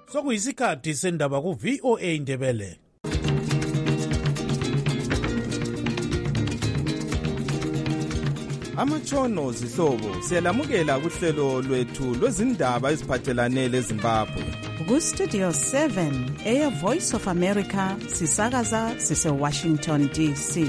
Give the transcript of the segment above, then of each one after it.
Sokuyisikhathi sendaba ku-VOA Indebele. Amatshono zihlobo siyalamukela kuhlelo lwethu lwezindaba eziphathelane leZimbabwe. Ku-Studio 7 Air Voice of America sisakaza sise-Washington DC.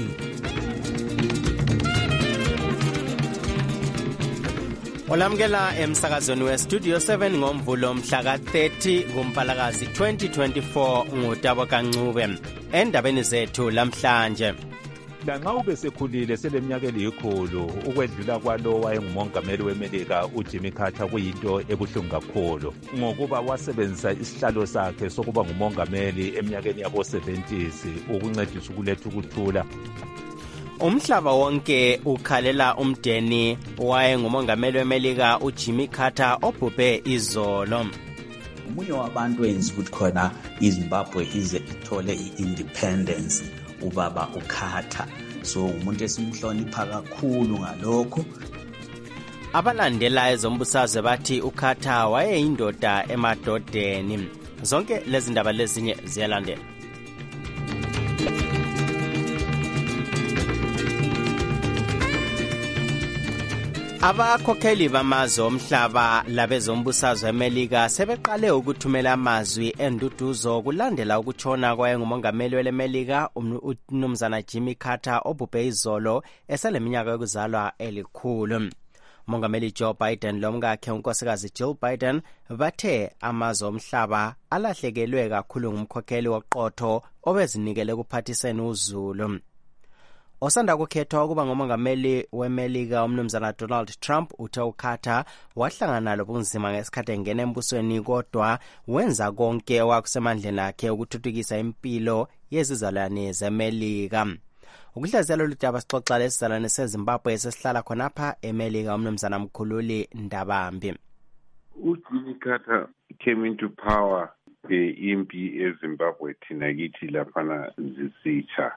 Olamukela emsakazweni we-Studio 7 ngomvulo mhla ka-30 kuMpalakazi 2024 nguTabo Kancube. Endabeni zethu lamhlanje. Lanxa ubesekhulile seleminyaka elikhulu ukwedlula kwalo wayengumongameli weMelika uJimmy Carter kuyinto ebuhlungu kakhulu ngokuba wasebenzisa isihlalo sakhe sokuba ngumongameli eminyakeni yabo-70s ukuncedisa ukuletha ukuthula. Umhlaba wonke ukhalela umdeni wayengumongameli weMelika uJimmy Carter obhubhe izolo. Umunye wabantu enzi ukuthi khona iZimbabwe ize ithole i-independence ubaba uKarter, so umuntu esimhlonipha kakhulu ngalokho. Abalandela ezombusazwe bathi uKarter wayeyindoda emadodeni. Zonke lezi ndaba lezinye ziyalandela. Abakhokheli bamazwe omhlaba labezombusazwe eMelika sebeqale ukuthumela amazwi enduduzo kulandela ukutshona kwayengumongameli weMelika uMnumzana Jimmy Carter obhubhe izolo eseleminyaka yokuzalwa elikhulu. Umongameli Joe Biden lomkakhe unkosikazi Jill Biden bathe amazwe omhlaba alahlekelwe kakhulu ngumkhokheli woqotho obezinikele kuphathiseni uzulu. Osanda kukhethwa ukuba ngumongameli weMelika uMnumzana Donald Trump uthe uKarter wahlangana lobunzima ngesikhathi engena embusweni kodwa wenza konke okusemandleni akhe ukuthuthukisa impilo yezizalwane zeMelika. Ukuhlaziya lolu daba sixoxa lesizalwane seZimbabwe esesihlala khonapha eMelika uMnumzana Mkhululi Ndabambi. uJimmy Carter came into power impi eZimbabwe thina kithi laphana zisitsha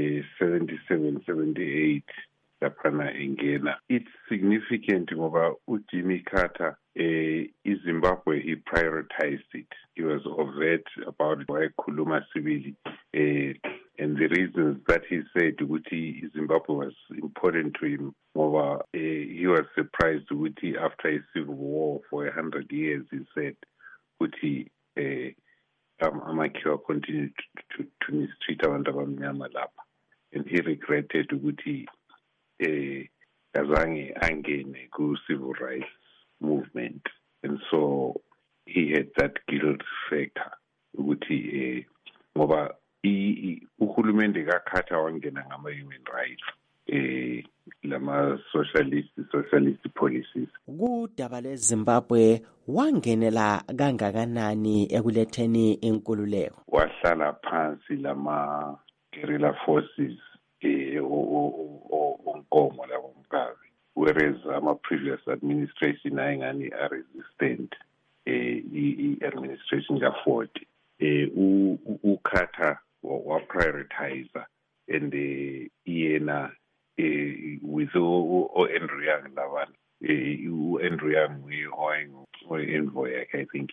77-78 laphana engena. It's significant ngoba uJimmy Carter iZimbabwe he prioritized it. He was overt about wayekhuluma sibili and the reasons that he said ukuthi Zimbabwe was important to him ngoba he was surprised ukuthi after a civil war for 100 years he said ukuthi amakhiwa continued to mistreat abantu abamnyama lapha, and he regretted ukuthi kazange angene ku-civil rights movement, and so he had that guilt factor ukuthi ngoba uhulumende kaKarter wangena ngama-human rights lama-socialist policies. Kudaba leZimbabwe wangenela kangakanani ekuletheni inkululeko? Wahlala phansi lama-guerrilla forces onkomo labomkazi, whereas ama-previous administration ayengani are-resistant i-administration kaFord. uKarter wa-prioritizer and yena with Andrew Young labana Andrew Young envoy yakhe, I think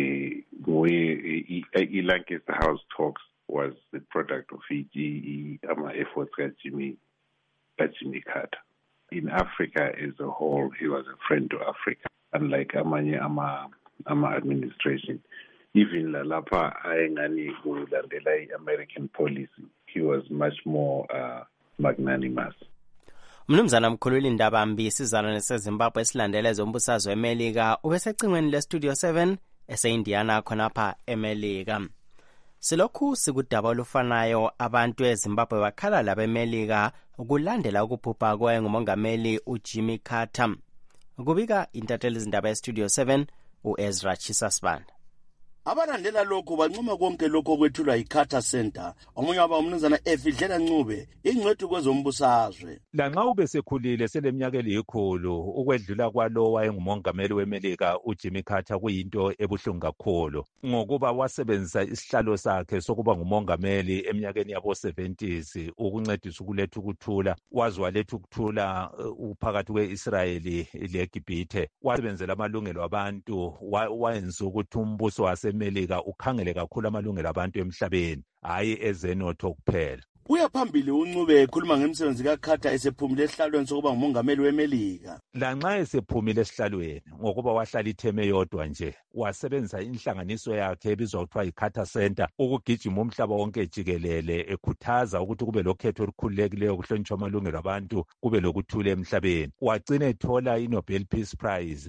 i-Lancaster House talks was the product of ama-efforts kaJimmy Carter. In Africa as a whole, he was a friend to Africa, unlike amanye ama-administration. Even lalapha ayengani kulandela i-American policy, he was much more magnanimous. Mnumzana Mkhululi Ndabambi isizalwane seZimbabwe esilandela ezombusazwe eMelika ubesecingweni leStudio 7 ese-Indiana khonapha eMelika. Silokhu sikudaba olufanayo abantu eZimbabwe bakhala labeMelika ukulandela ukubhubha kwayengumongameli uJimmy Carter. Kubika intatheli izindaba eStudio 7 uEzra Chisasbanda. Abalandela lokho bancoma konke lokho okwethulwa iCarter Center. Omunye waba umnumzana Efidlela Ncube ingcwethi kwezombusazwe. Lanxa ubesekhulile seleminyaka elikhulu ukwedlula kwalo wayengumongameli weMelika uJimmy Carter kuyinto ebuhlungu kakhulu ngokuba wasebenzisa isihlalo sakhe sokuba ngumongameli eminyakeni yabo-70s ukuncedisa ukuletha ukuthula. Waletha ukuthula phakathi kwe-Israeli leGibhithe. Wasebenzela amalungelo abantu, wayenza ukuthi umbuso wase wemelika ukhangele kakhulu amalungelo abantu emhlabeni hayi ezenotho kuphela. Uyaphambili uNcube ekhuluma ngemsebenzi kaKhata esephumile esihlalweni sokuba ngumongameli wemelika. Lanxa esephumile esihlalweni ngokuba wahlala itheme yodwa nje, wasebenzisa inhlanganiso yakhe ebizwa kuthiwa yiCarter Center ukugijima umhlaba wonke jikelele ekhuthaza ukuthi kube lokhetho olukhululekileyo kuhlonitshwa amalungelo abantu, kube lokuthula emhlabeni. Wagcina ethola iNobel Peace Prize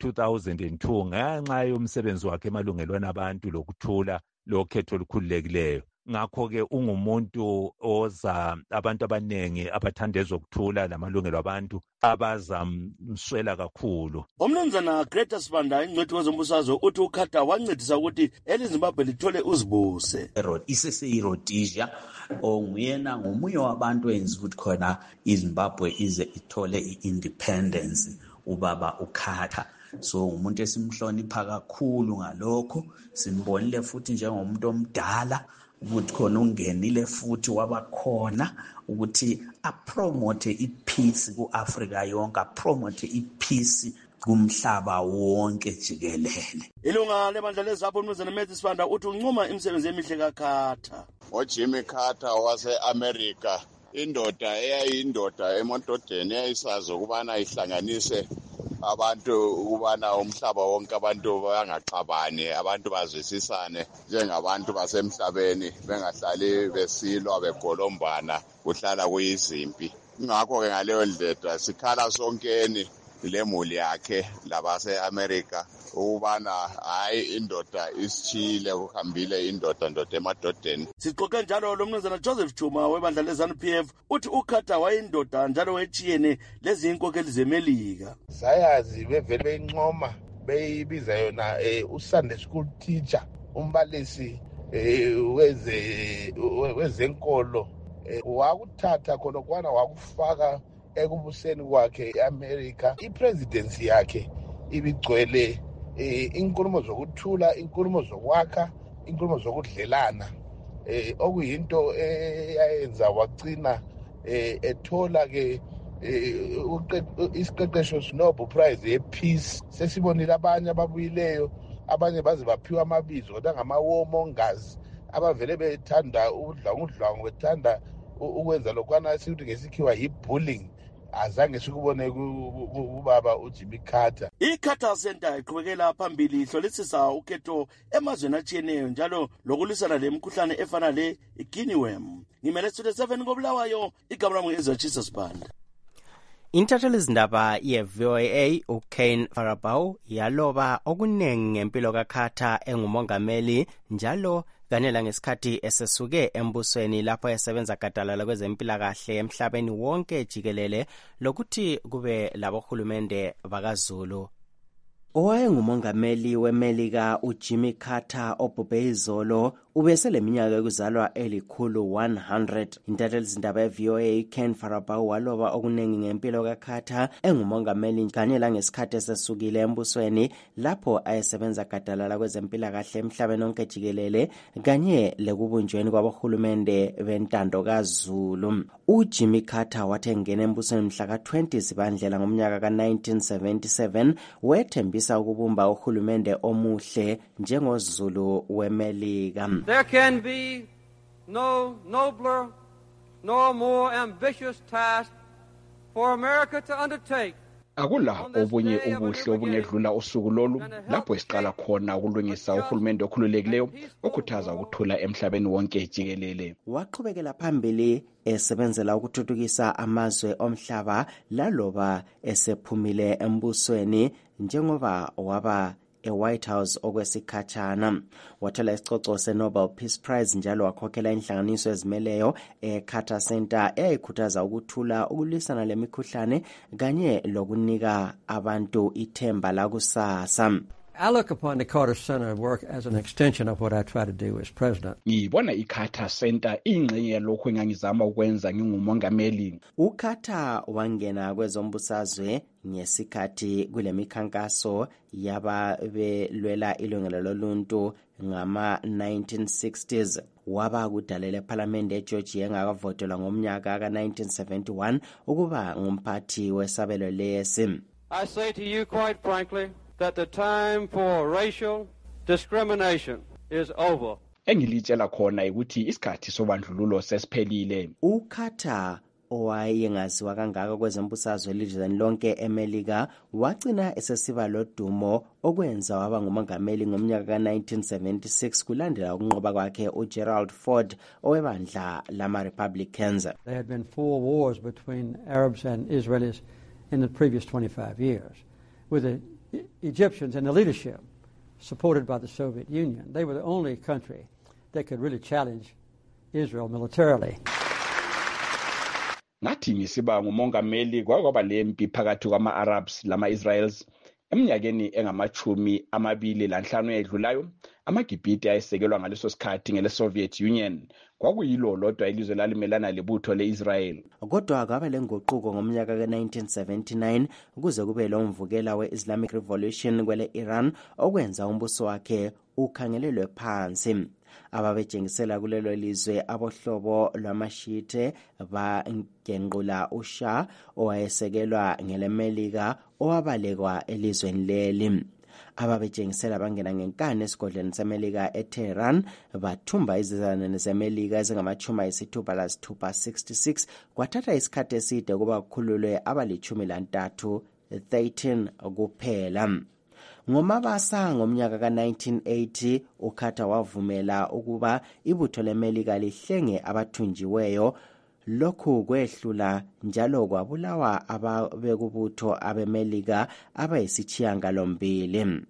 ngo-2002 ngenxa yomsebenzi wakhe emalungelweni abantu lokuthula lokhetho olukhululekileyo. Ngakho-ke ungumuntu oza abantu abanengi abathanda ezokuthula lamalungelo abantu abazamswela kakhulu. Umnumzana Greta Sibanda ingcwethi kwezombusazwe uthi uKhata wancedisa ukuthi eliZimbabwe lithole uzibuse. Isese-Rhodesia nguyena ngomunye wabantu enza ukuthi khona iZimbabwe ize ithole i-independence ubaba uKhata. So umuntu esimhlonipha kakhulu ngalokho, simbonile futhi njengomuntu omdala ukuthi khona ungenile futhi wabakhona ukuthi apromote ipeace ku-Afrika yonke, apromote ipeace kumhlaba wonke jikelele. Ilunga lebandla lezapho uMnumzana Matthew Sibanda uthi uncoma imisebenzi emihle kaKhata. Jimmy Carter wase-America, indoda eyayindoda emadodeni eyayisazi ukubana ihlanganise abantu ukubana umhlaba wonke abantu bangaxabani, abantu bazwisisane njengabantu basemhlabeni, bengahlali besilwa begolombana kuhlala kuyizimpi. Ngakho-ke ngaleyo ndlela sikhala sonkeni lemuli yakhe labase-America ukubana hayi indoda isitshile kuhambile indoda emadodeni. Sixoxe njalo lo Mnumzana Joseph Chuma webandla leZANU-PF uthi uKhata wayindoda njalo wetshiyene lezi inkokheli zemelika. Sayazi bevele beyincoma beyibiza yona uSunday school teacher, umbalisi wezenkolo, wakuthatha khona kwana wakufaka ekubuseni kwakhe eAmerica. Ipresidency yakhe ibigcwele inkulumo zokuthula, inkulumo zokwakha, inkulumo zokudlelana, okuyinto eyayenza wagcina ethola ke isiqeqesho Nobel Prize ye-Peace. Sesibonile abanye ababuyileyo, abanye baze baphiwa amabizo kodwa ngama-warmongers abavele bethanda udlwangu, bethanda ukwenza lokwana esithi ngesikhiwa yi-bullying. Azange sikubone kubaba uJimmy Carter. ICarter Center iqhubekela phambili ihlolisisa ukhetho emazweni atshiyeneyo njalo lokulisana lemikhuhlane efana le-guinea worm. Ngimele Studio 7 koBulawayo, igama lami ngu-Ezra Sibanda. Intatheli izindaba ye-VOA uKane Farabau yaloba okunengi ngempilo kaKhata engumongameli njalo kanela ngesikhathi esesuke embusweni lapho esebenza gadalala kwezempilakahle emhlabeni wonke jikelele lokuthi kube labohulumende bakaZulu. Owayengumongameli wemelika uJimmy Carter obhubhe izolo ubeseleminyaka yokuzalwa elikhulu 100. Intatheli izindaba ye-VOA Ken Farabau waloba okunengi ngempilo kaKhata engumongameli kanye langesikhathi esesukile embusweni lapho ayesebenza gadalala kwezempilakahle emhlabeni wonke jikelele kanye lekubunjweni kwabohulumende bentando kaZulu. uJimmy Carter wathi engena embusweni mhla ka-20 Zibandlela ngomnyaka ka-1977 wethembisa ukubumba uhulumende omuhle njengoZulu wemelika. There can be no nobler nor more ambitious task for America to undertake. Akula obunye ubuhle obungedlula usuku lolu lapho esiqala khona ukulungisa uhulumende okhululekileyo okhuthaza ukuthula emhlabeni wonke jikelele. Waqhubekela phambili esebenzela ukuthuthukisa amazwe omhlaba laloba esephumile embusweni njengoba waba eWhite House okwesikhatshana. Wathola isicoco seNobel Peace Prize njalo wakhokhela inhlanganiso ezimeleyo eCarter Center eyayikhuthaza ukuthula, ukulwisana lemikhuhlane kanye lokunika abantu ithemba lakusasa. I look upon the Carter Center work as an extension of what I try to do as president. Ngibona iCarter Center ingxenye lokho engangizama ukwenza ngingumongameli. uCarter wangena kwezombusazwe ngesikhathi kulemikhankaso yababelwela ilungelo loluntu ngama-1960s. Waba kudalela eParliament eGeorgia engakavotelwa ngomnyaka ka-1971 ukuba ngumphathi wesabelo lesi. I say to you quite frankly that the time for racial discrimination is over. Engilitshela khona ukuthi isikhathi sobandlululo sesiphelile. uCarter owayengaziwa kangaka kwezembusazwe elizweni lonke eMelika wagcina esesiba lodumo okwenza waba ngumongameli ngomnyaka ka1976 kulandela ukunqoba kwakhe uGerald Ford owebandla lama-Republicans. There had been 4 wars between Arabs and Israelis in the previous 25 years, with the Egyptians and the leadership supported by the Soviet Union. They were the only country that could really challenge Israel militarily. Ngathi ngisiba ngumongameli kwaba lempi phakathi kwama-Arabs lama-Israels eminyakeni engama-25 edlulayo. AmaGibhithe ayesekelwa ngaleso sikhathi ngele-Soviet Union. Kwakuyilo lodwa ilizwe lalimelana lebutho le-Israel. Kodwa kwaba lenguquko ngomnyaka ka1979 ukuze kube lo mvukela we-Islamic Revolution kwele Iran okwenza umbuso wakhe ukhangelelwe phansi. Ababejengisela kulelo lizwe abohlobo lwamashite bangenqula uShah owayesekelwa ngeleMelika owabalekwa elizweni leli. Ababejengisela bangena ngenkani esigodlweni seMelika eTehran bathumba izizalwane zeMelika ezingama-66 kwathatha isikhathi eside kuba kukhululwe abali-13 kuphela. Ngomabasa ngomnyaka ka1980 uCarter wavumela ukuba ibutho leMelika lihlenge abathunjiweyo. Lokhu kwehlula njalo kwabulawa ababekubutho abeMelika abayisithiyangalombili.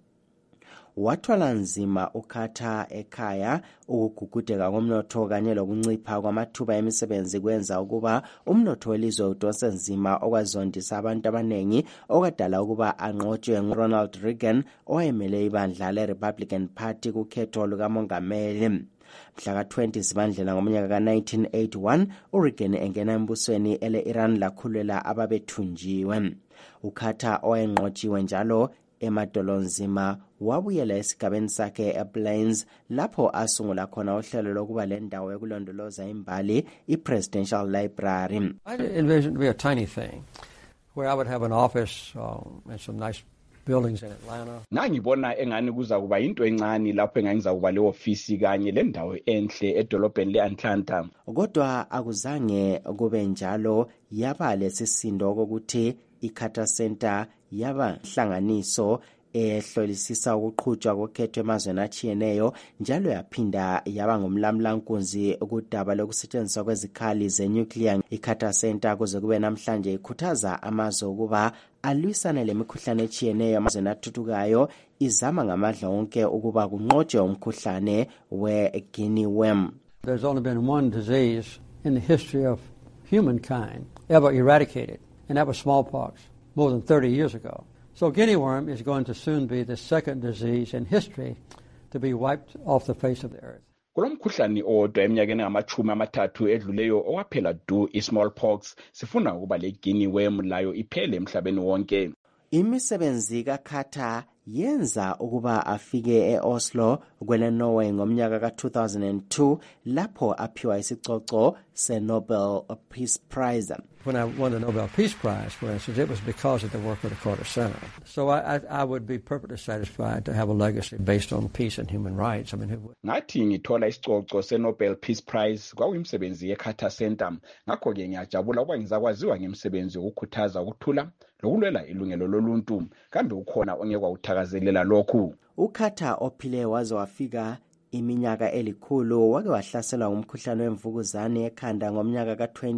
Wathwala nzima uCarter ekhaya. Ukugugudeka komnotho kanye lokuncipha kwamathuba emisebenzi kwenza ukuba umnotho welizwe udonse nzima okwazondisa abantu abanengi okadala ukuba anqotshwe nguRonald Reagan owayemele ibandla le-Republican Party kukhetho lukamongameli. Mhla ka-20 Zibandlela ngomnyaka ka1981 uReagan engena embusweni ele-Iran lakhulula ababethunjiwe. uCarter owayenqotshiwe njalo emadolonzima wabuyela esigabeni sakhe ePlains lapho asungula khona uhlelo lokuba lendawo yokulondoloza imbali iPresidential Library. I envisioned to be a tiny thing where I would have an office and some nice buildings in Atlanta. Ngibona engani kuza kuba into encane lapho engizakuba le office kanye le ndawo enhle edolobheni leAtlanta. Kodwa akuzange kube njalo. Yaba lesisindo ukuthi iCarter Center yaba hlanganiso ehlolisisa ukuqhutshwa kokhetho emazweni achiyeneyo njalo yaphinda yaba ngumlamlankunzi ukudaba lokusetshenziswa kwezikhali zenuclear. iCarter Center kuze kube namhlanje ikhuthaza amazwe ukuba alwisane lemikhuhlane echiyeneyo amazweni athuthukayo izama ngamadla wonke ukuba kunqotshwe umkhuhlane we-guinea worm. There's only been one disease in the history of humankind ever eradicated, and that was smallpox more than 30 years ago. So guinea worm is going to soon be the second disease in history to be wiped off the face of the earth. Kulomkhuhlane odwa eminyakeni ngama-30 edluleyo owaphela du i-smallpox. Sifuna ukuba le guinea worm layo iphele emhlabeni wonke. Imisebenzi kaCarter yenza ukuba afike eOslo kwele Norway ngomnyaka ka2002 lapho aphiwa isicoco seNobel Peace Prize. When I won the Nobel Peace Prize, for instance, it was because of the work of the Carter Center. So I would be perfectly satisfied to have a legacy based on peace and human rights. I mean, who would? Ngathi ngithola isicoco seNobel Peace Prize kwakuyimsebenzi yeCarter Center. Ngakho-ke ngiyajabula ukuba ngizakwaziwa ngemsebenzi wokukhuthaza ukuthula lokulwela ilungelo loluntu. Kambe ukhona ongeke wawuthakazelela lokhu? uCarter ophile waze wafika iminyaka elikhulu wake wahlaselwa ngumkhuhlane wemvukuzane ekhanda ngomnyaka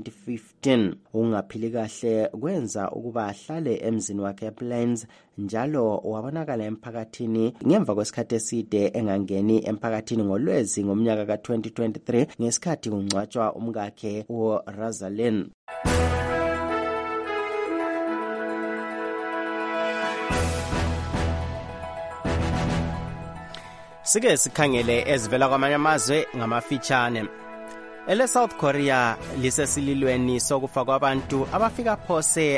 ka2015. Ungaphili kahle kwenza ukuba ahlale emzini wakhe ePlains njalo wabonakala emphakathini ngemva kwesikhathi eside engangeni emphakathini ngoLwezi ngomnyaka ka2023 ngesikhathi kungcwatshwa umkakhe uRosalind. Sike sikhangele ezivela kwamanye amazwe ngamafitshane. South Korea lisesililweni sokufa kwabantu abafika phose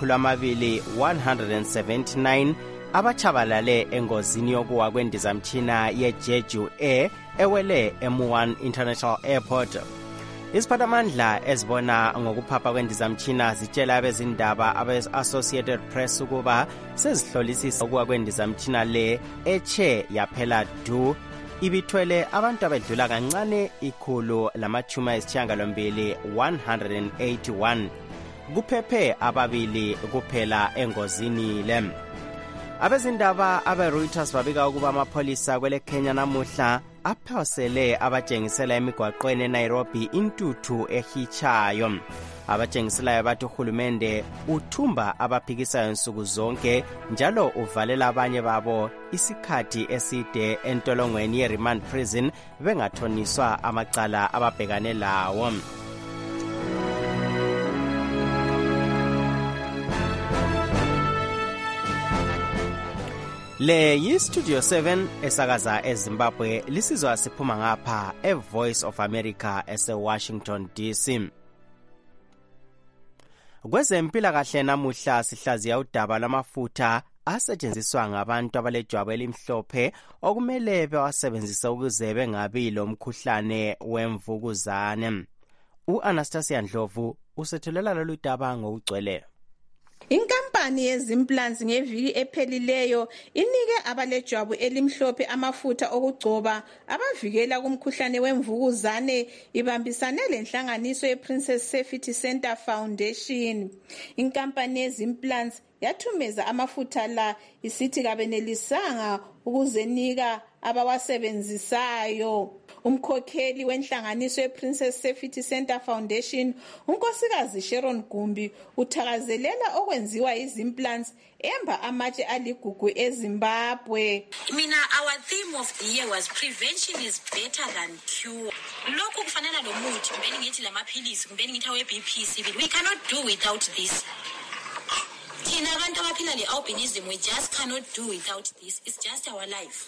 279 abachabalale engozini yokuwa kwendizamtshina yeJeju Air ewele M1 International Airport. Iziphathamandla ezibona ngokuphapha kwendizamtshina zitshela abezindaba abe-Associated Press ukuba sezihlolisisa ukuba kwendizamtshina le eche yaphela du ibithwele abantu abedlula kancane 181 kuphephe ababili kuphela engozini le. Abezindaba abe-Reuters babika ukuba amapholisa kwele Kenya namuhla aphosele abatshengisela emigwaqweni eNairobi intuthu ehichayo. Abatshengiselayo bathi uhulumende uthumba abaphikisayo nsuku zonke njalo uvalela abanye babo isikhathi eside entolongweni ye-remand prison bengathoniswa amacala ababhekane lawo. Le yi-Studio 7 esakaza eZimbabwe lisizwa siphuma ngapha e-Voice of America ese-Washington DC. Kwezempilakahle namuhla sihlaziya udaba lwamafutha asetshenziswa ngabantu abalejwabu elimhlophe okumele bewasebenzise ukuze bengabi lomkhuhlane wemvukuzane. U-Anastasia Ndlovu usethulela lolu daba ngokugcweleyo. Inkampani yezimplants ngeviki ephelileyo inike abalejwabu elimhlophe amafutha okugcoba abavikela kumkhuhlane wemvukuzane ibambisane lenhlanganiso yePrincess Safety Center Foundation. Inkampani yezimplants yathumeza amafutha la isithi kabenelisanga ukuzenika abawasebenzisayo. Umkhokheli wenhlanganiso yePrincess Safety Center Foundation, unkosikazi Sharon Gumbi, uthakazelela okwenziwa izimplants emba amatshe aligugu eZimbabwe. Our theme of the year was prevention is better than cure. Lokhu kufanana nomuthi kumbeni ngithi lamaphilisi kumbeni ngithi awe-BP sibili. We cannot do without this. Thina abantu abaphila le-albinism, we just cannot do without this. It's just our life.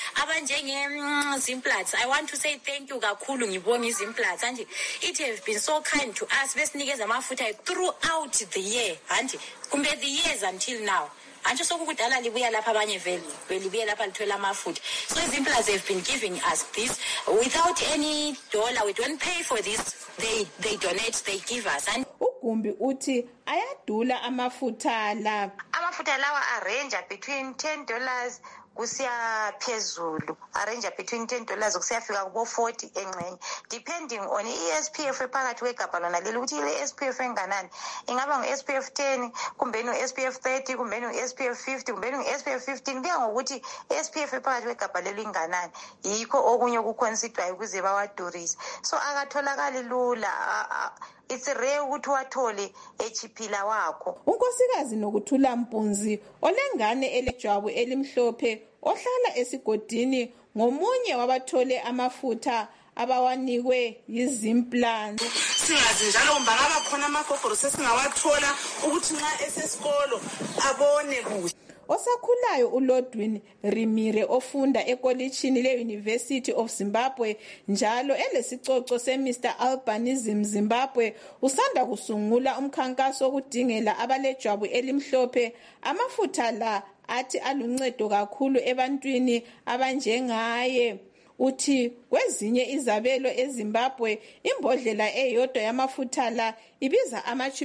Zimplats, I want to say thank you kakhulu ngibonga izimplats anje it have been so kind to us besinikeza amafutha throughout the year anje kumbe the years until now. Anje sokukudala libuya lapha abanye vele libuya lapha lithola amafutha. So izimplats have been giving us this without any dollar. We don't pay for this. They donate, they give us. And Gumbi uthi ayadula amafutha la. Amafutha lawa arrange between $10 kusiya phezulu, arrange between $10 kusiyafika kubo 40 engxenye, depending on i-SPF ephakathi kwegabha lona leli ukuthi ile SPF enganani. Ingaba ngu-SPF 10 kumbe ngu-SPF 30 kumbe ngu-SPF 50 kumbe ngu-SPF 15 kuya ngokuthi SPF ephakathi kwegabha leli inganani. Yikho okunye okuconsiderwayo ukuze bawadurise. So akatholakali lula. It's rare ukuthi wathole echiphila wakho. Unkosikazi Nokuthula Mpunzi olengane elejwabu elimhlophe ohlala esigodini ngomunye wabathole amafutha abawanikwe yizimplants. Singazi njalo kumba ngaba khona amagogorosi singawathola ukuthi nxa esesikolo abone kuhle. Osakhulayo uLodwin Rimire ofunda ekolitshini le-University of Zimbabwe njalo elesicoco se-Mr. Albinism Zimbabwe usanda kusungula umkhankaso okudingela abalejwabu elimhlophe amafutha la athi aluncedo kakhulu ebantwini abanjengaye. Uthi kwezinye izabelo eZimbabwe imbodlela eyodwa yamafutha la ibiza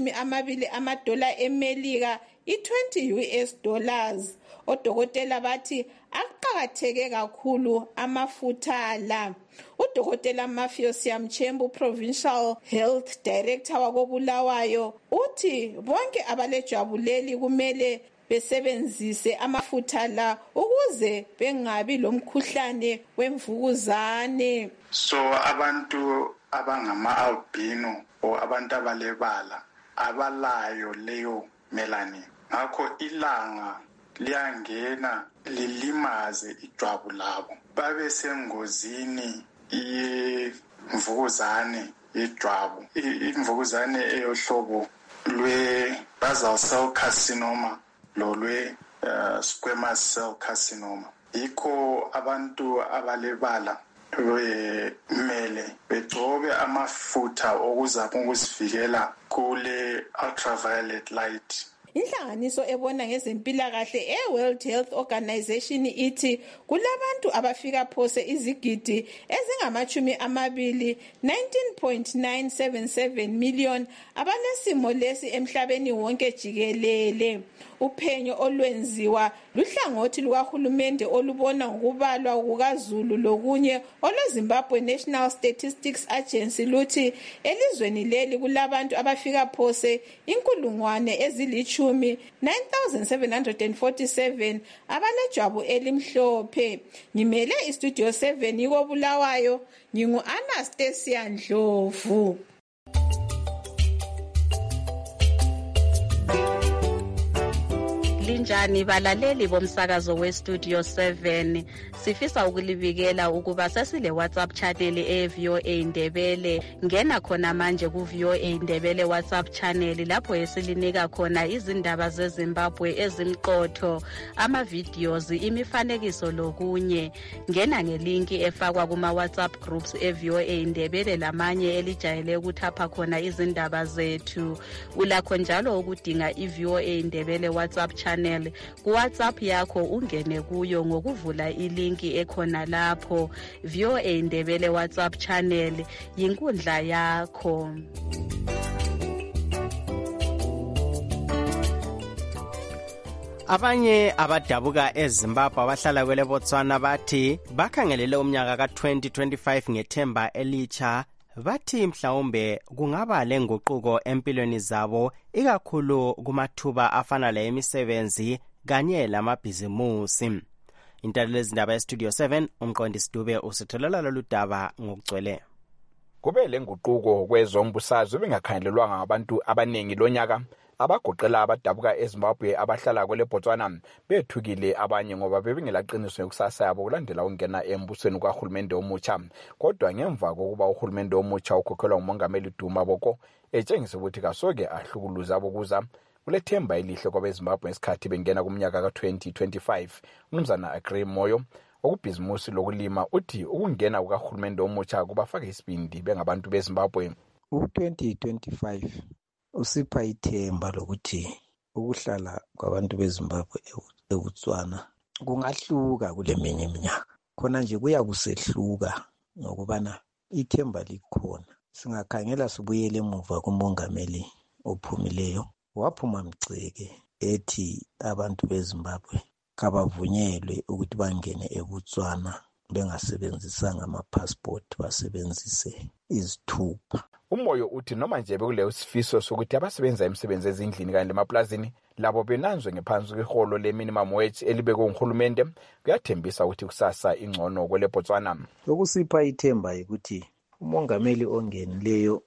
$20 eMelika $20. Odokotela bathi aqakatheke kakhulu amafutha la. Udokotela Mafiosia Mchembu, Provincial Health Director wakobulawayo, uthi bonke abalejwabu leli kumele besebenzise amafutha la ukuze bengabi lomkhuhlane wemvukuzane. So abantu abangama-albino o abantu abalebala abalayo leyo melanin, ngakho ilanga liyangena lilimaze ijwabu labo babe sengozini yemvukuzane yejwabu, imvukuzane eyohlobo lwe-basal cell carcinoma lolwe squamous cell carcinoma. Yikho abantu abalebala kumele begcobe amafutha ukuzivikela kule ultraviolet light. inhlanganiso ebona ngezempilakahle e-World Health Organization ithi kulabantu abafika phose izigidi ezingama-20 19.977 million abanesimo lesi emhlabeni wonke jikelele. Uphenyo olwenziwa luhlangothi lukahulumende olubona ngokubalwa kukaZulu lokunye olweZimbabwe National Statistics Agency luthi elizweni leli kulabantu abafika phose 9,747 abalejwabu elimhlophe. Ngimele istudio 7 ikobulawayo, ngingu-Anastasia Ndlovu. Linjani balaleli bomsakazo westudio 7, sifisa ukulibikela ukuba sesile WhatsApp channel e-VOA Ndebele. Ngena khona manje ku-VOA Ndebele WhatsApp channel lapho esilinika khona izindaba zeZimbabwe ezimqotho, ama-videos, imifanekiso lokunye. Ngena ngelinki efakwa kuma-WhatsApp groups e-VOA Ndebele lamanye elijayele ukuthapha khona izindaba zethu. Ulakho njalo ukudinga i-VOA Ndebele WhatsApp channel ku-WhatsApp yakho, ungene kuyo ngokuvula ilinki ekhona lapho. VOA Ndebele WhatsApp channel yinkundla yakho. Abanye abadabuka eZimbabwe abahlala kwele Botswana bathi bakhangelele umnyaka ka-2025 ngethemba elitsha. Bathi mhlawumbe kungaba lenguquko empilweni zabo, ikakhulu kumathuba afana lemisebenzi kanye lamabhizimusi. Intatheli yezindaba yestudio 7 umqondisi Dube usitholela lolu daba ngokugcwele. Kube lenguquko kwezombusazwe bengakhangelelwanga ngabantu abaningi lonyaka. Abagoqela abadabuka eZimbabwe abahlala kwele Botswana bethukile abanye ngoba bebengelaqiniso yokusasa yabo kulandela ungena embusweni kahulumende omutsha. Kodwa ngemva kokuba uhulumende omutsha ukhokhelwa ngumongameli Duma Boko etshengisa ukuthi kasoke ahlukuluza abokuza kulethemba elihle kwabeZimbabwe ngesikhathi bengena kumnyaka ka-2025. Umnumzana Agree Moyo okubhizimusi lokulima uthi ukungena kukahulumende omutsha kubafaka isibindi bengabantu beZimbabwe. U-2025 usipha ithemba lokuthi ukuhlala kwabantu beZimbabwe eBotswana kungahluka kule minye iminyaka. Khona nje kuya kusehluka ngokubana ithemba likhona. Singakhangela sibuyele emuva kumongameli ophumileyo, waphuma mgceke ethi abantu beZimbabwe kabavunyelwe ukuthi bangene eBotswana bengasebenzisanga ama-passport, basebenzise izithupha. Umoyo uthi noma nje bekuleyo sifiso sokuthi abasebenza imisebenzi ezindlini kanye lemaplazini labo benanzwe ngephansi kweholo le-minimum wage elibekwe nguhulumende, kuyathembisa ukuthi kusasa ingcono kwele Botswana. Lokusipha ithemba ukuthi umongameli ongenileyo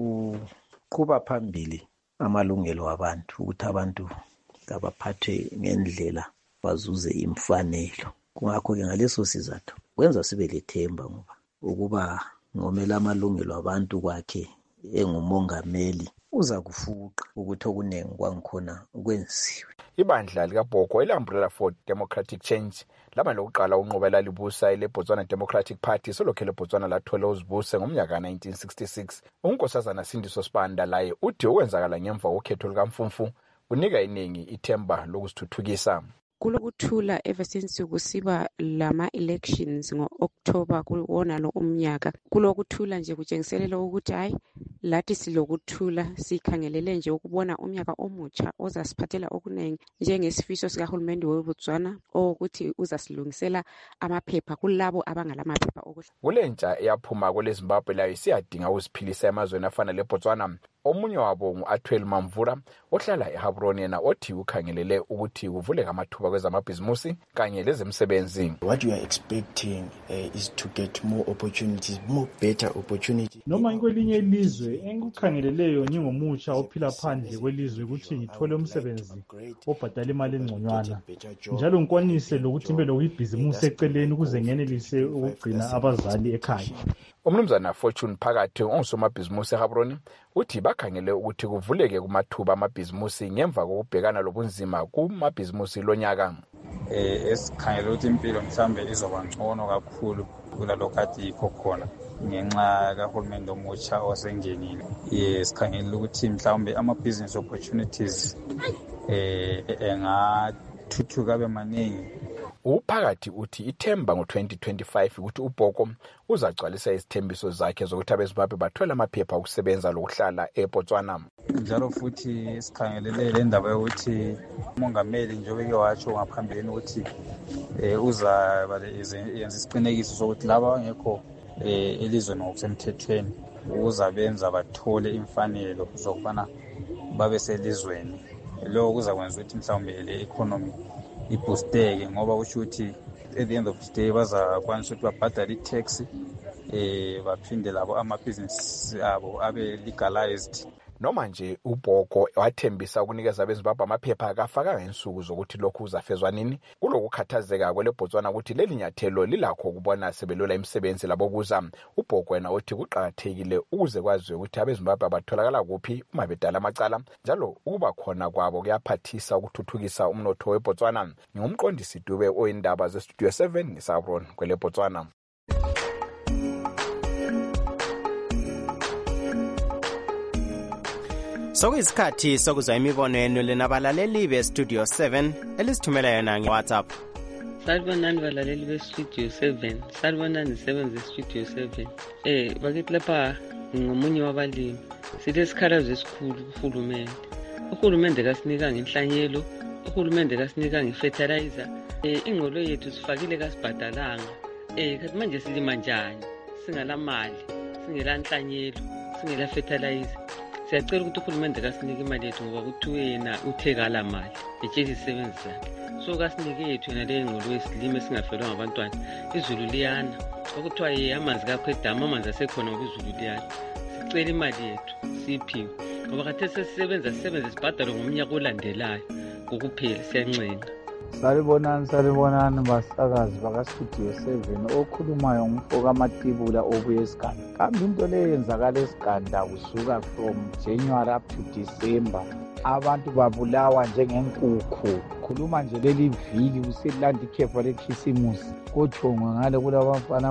uqhuba phambili amalungelo abantu, ukuthi abantu abaphathwe ngendlela bazuze imfanelo. Kungakho-ke ngaleso sizathu kwenza sibe lethemba ngoba ukuba ngomela amalungelo abantu kwakhe engumongameli uza kufuqa ukuthi okuningi kwangikhona kwenziwe. Ibandla likaBhoko ele-Umbrella for Democratic Change laba lokuqala unqoba elalibusa ele-Botswana Democratic Party solokhu ele-Botswana lathola uzibuse ngomnyaka 1966. uNkosazana Sindiso Sibanda laye uthi okwenzakala ngemva kokhetho lukaMfumfu kunika iningi ithemba lokusithuthukisa. Kulokuthula ever since kusiba lama-elections ngo-October kuwona lo umnyaka. Kulokuthula nje kutshengiselela ukuthi hayi lathi silokuthula, sikhangelele nje ukubona umnyaka omutsha ozasiphathela okuningi njengesifiso sikahulumende weBotswana ukuthi uzasilungisela amaphepha kulabo abangalamaphepha okuhlala. Kulentsha eyaphuma kwele Zimbabwe layo siyadinga ukuziphilisa emazweni afana leBotswana. Omunye wabo ngu-Atwell Mamvura ohlala eHabroni yena othi ukhangelele ukuthi kuvuleka amathuba kwezamabhizimusi kanye lezemisebenzi. What we are expecting is to get more opportunities, more better opportunities. Noma kwelinye ilizwe engikukhangeleleyo ngingomutsha ophila phandle kwelizwe ukuthi ngithole umsebenzi obhadala imali engconywana, njalo ngikwanise lokuthi ngibe lokuyibhizimusi eceleni ukuze ngenelise ukugcina abazali ekhaya. Umnumzana Fortune Phakathi ongusomabhizimusi eHabroni uthi bakhangele ukuthi kuvuleke kumathuba amabhizimusi ngemva kokubhekana lobunzima kumabhizimusi lonyaka. Esikhangele ukuthi impilo mhlambe izoba ngcono kakhulu kulalokho ade yikho khona ngenxa kahulumende omutsha osengenile. Sikhangele ukuthi mhlawumbe ama-business opportunities engathuthuka abe maningi. Uphakathi uthi ithemba ngo-2025 ukuthi uBhoko uzagcwalisa izithembiso zakhe zokuthi abeZimbabwe bathola amaphepha okusebenza lokuhlala eBotswana. Njalo futhi sikhangelele le ndaba yokuthi umongameli njengoba watsho ngaphambilini ukuthi uzaba yenza isiqinekiso sokuthi laba abangekho elizweni ngokusemthethweni uzabenza bathole imfanelo zokubana babe selizweni. Lokho kuzakwenza ukuthi mhlawumbe le economy ibusteke ngoba kusho ukuthi at the end of the day bazakwanisa ukuthi babhadale i-tax baphinde labo amabhizinisi abo abe legalized. Noma nje uBhoko wathembisa ukunikeza abeZimbabwe amaphepha akafakanga insuku zokuthi lokhu uzafezwa nini. Kulokukhathazeka kweleBotswana ukuthi leli nyathelo lilakho ukubona sebelola imisebenzi labo kuza. uBhoko wena uthi kuqakathekile ukuze kwaziwe ukuthi abeZimbabwe batholakala kuphi uma bedala amacala, njalo ukuba khona kwabo kuyaphathisa ukuthuthukisa umnotho weBotswana. Ngumqondisi Dube oyindaba zeStudio 7 ngeSabron kweleBotswana. Sokuyisikhathi sokuzwa imibono yenu lenabalaleli beStudio 7 elisithumela yona ngeWhatsApp. Salibonani balaleli beStudio 7. Salibonani sebenze eStudio 7. Bakithi lapha ngomunye wabalimi. Silesikhalazo esikhulu kuhulumende. Uhulumende kasinika ngenhlanyelo, uhulumende kasinika ngefertilizer. Ingqolo yethu sifakile kasibhadalanga. Kathi manje silima njani? Singala mali, singela nhlanyelo, singela fertilizer. Siyacela ukuthi uhulumende kasinike imali yethu ngoba kuthiwe yena uthekala mali etshela izisebenzi zakhe. So kasinike yethu yena le ngqolo yesilimo esingafelwa ngabantwana. Izulu liyana okuthiwa amanzi kakho edamu, amanzi asekhona ngoba izulu liyana. Sicela imali yethu siyiphiwe ngoba khathesi sisebenza sibhadalwe ngomnyaka olandelayo kokuphela. Siyancenga. Salibonani basakazi bakaStudio 7 okhulumayo ngumfoka Matibula obuye eSiganda. Kambe into le yenzakala eSiganda kusuka from January up to December. Abantu babulawa njengenkukhu. Khuluma nje leli viki kuselandi ikhefa lekhisimusi. Kothongwe ngale kulabafana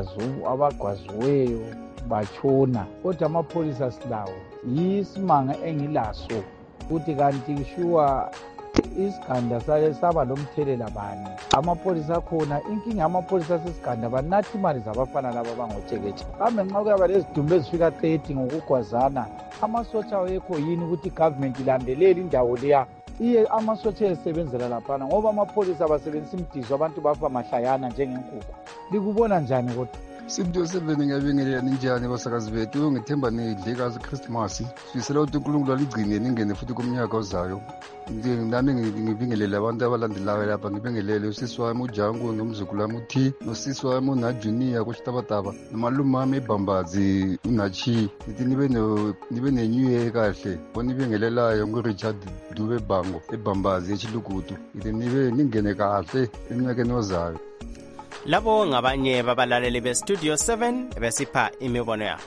abagwaziweyo batshona. Kodwa amapholisa silawo. Yisimanga engilaso ukuthi kanti shuwa isiganda saba lomthelela bani. Amapholisa akhona, inkinga amapholisa asesiganda banathi imali zabafana laba bangotshekeche. Kambe nxa kuyaba lezidumbu ezifika 30 ngokugwazana, amasotsha awekho yini ukuthi government ilandelele indawo leya? Iye amasotsha esebenzela laphana ngoba amapholisa basebenzisa imdizo abantu bafa mahlayana njengenkukhu. Likubona njani kodwa? Studio 7 ngiyabingelela ninjani basakazi bethu, ngithemba nidle kahle Christmas. Sifisela ukuthi uNkulunkulu aligcine ningene futhi kumnyaka ozayo. Nami ngibingelele abantu abalandelayo lapha, ngibingelele usisi wami uJangu nomzukulu wami uthi, nosisi wami uNajuniya kuShitabataba, nomalume wami eBambazi uNachi. Nithi nibe neNew Year kahle. Bonibingelelayo nguRichard Dube Bango eBambazi eChilugudu. Nithi ningene kahle eminyakeni ozayo. Labo ngabanye babalaleli beStudio 7 besipha imibono yabo.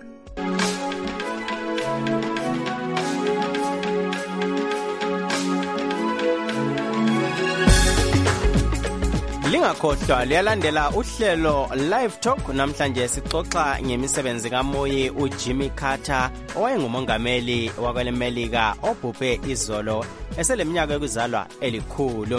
Lingakhohlwa liyalandela uhlelo Live Talk. Namhlanje sixoxa ngemisebenzi kaMoyi uJimmy Carter owayengumongameli wakwelemelika obhubhe izolo eseleminyaka yokuzalwa elikhulu.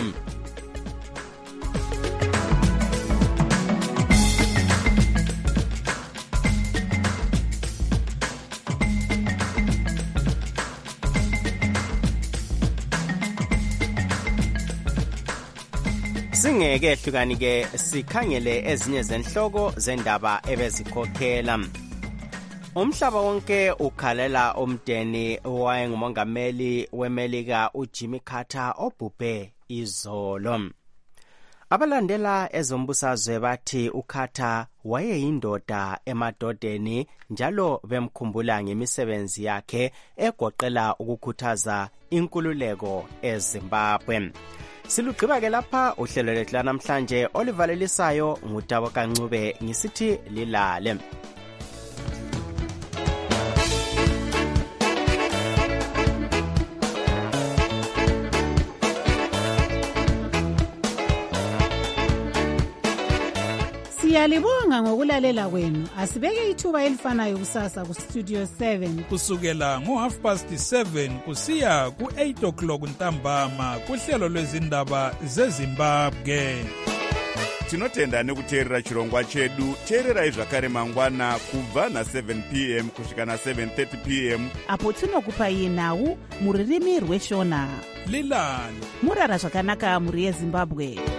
Singeke ehlukani sikhangele ezinye zenhloko zendaba ebezikhokhela. Umhlaba wonke ukhalela umdeni wayengumongameli weMelika uJimmy Carter obhubhe izolo. Abalandela ezombusazwe bathi uCarter wayeyindoda emadodeni njalo bemkhumbula ngemisebenzi yakhe egoqela ukukhuthaza inkululeko eZimbabwe. Silugqiba ke lapha uhlelo lethu namhlanje olivalelisayo ngutabo kaNcube ngisithi lilale. Siyalibonga ngokulalela kwenu. Asibeke ithuba elifanayo kusasa ku Studio 7 kusukela ngo7:30 kusiya ku8 o'clock ntambama kuhlelo lwezindaba zeZimbabwe. Tinotenda nekuteerera chirongwa chedu. Teererai zvakare mangwana kubva na7 p.m. kusvika na7:30 p.m. apo tinokupai nhau muririmi rweshona. Lilani murara zvakanaka muri yeZimbabwe.